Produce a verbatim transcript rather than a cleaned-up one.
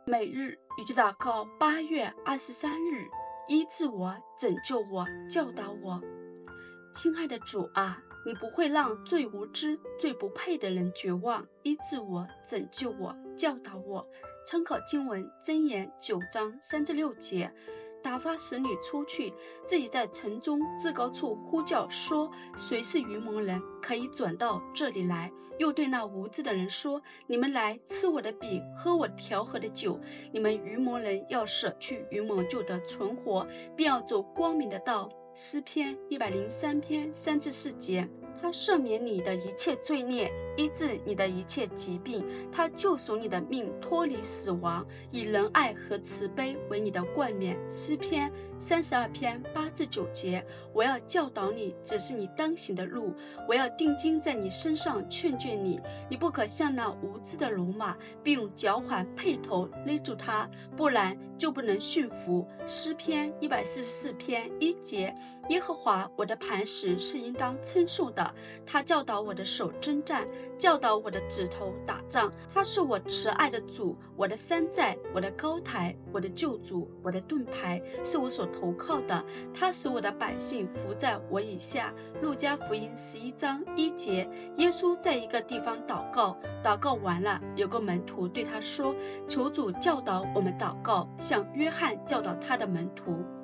每日语句祷告，八月二十三日，医治我，拯救我，教导我。亲爱的主啊，你不会让最无知、最不配的人绝望，医治我，拯救我，教导我。参考经文箴言九章三至六节。打发使女出去，自己在城中至高处呼叫说，谁是愚蒙人，可以转到这里来。又对那无知的人说，你们来吃我的饼，喝我调和的酒。你们愚蒙人要舍去愚蒙，就得存活，并要走光明的道。诗篇一百零三篇三至四节。他赦免你的一切罪孽，医治你的一切疾病，他救赎你的命，脱离死亡，以仁爱和慈悲为你的冠冕。诗篇三十二篇八至九节。我要教导你，指示你当行的路，我要定睛在你身上，劝诫你。你不可像那无知的龙马，并用脚环辔头勒住它，不然就不能驯服。诗篇一百四十四篇一节。耶和华我的磐石是应当称颂的，他教导我的手征战，教导我的指头打仗。他是我慈爱的主，我的山寨，我的高台，我的救主，我的盾牌，是我所投靠的。他使我的百姓服在我以下。路加福音十一章一节。耶稣在一个地方祷告，祷告完了，有个门徒对他说，求主教导我们祷告，像约翰教导他的门徒。